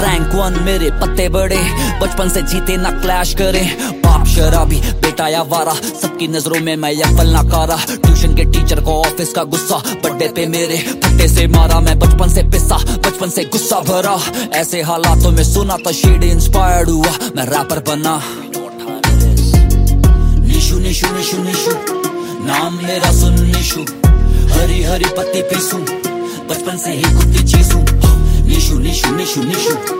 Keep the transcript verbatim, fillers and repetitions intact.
Rank one मेरे पत्ते बड़े, बचपन से जीते ना क्लैश करे। बाप शराबी बेटा या वारा, सबकी नजरों में मैं अव्वल नाकारा। ट्यूशन के टीचर को ऑफिस का गुस्सा, बर्थडे पे मेरे फट्टे से मारा। मैं बचपन से पिसा, बचपन से गुस्सा भरा। ऐसे हालातों में सुना था शेड इंस्पायर्ड हुआ, मैं रैपर बना। निशु निशु निशु निशु नाम मेरा सुन निशु, हरी हरी पत्ती पीसू, बचपन से ही कुत्ती चीसू। निशु निशु निशु निशु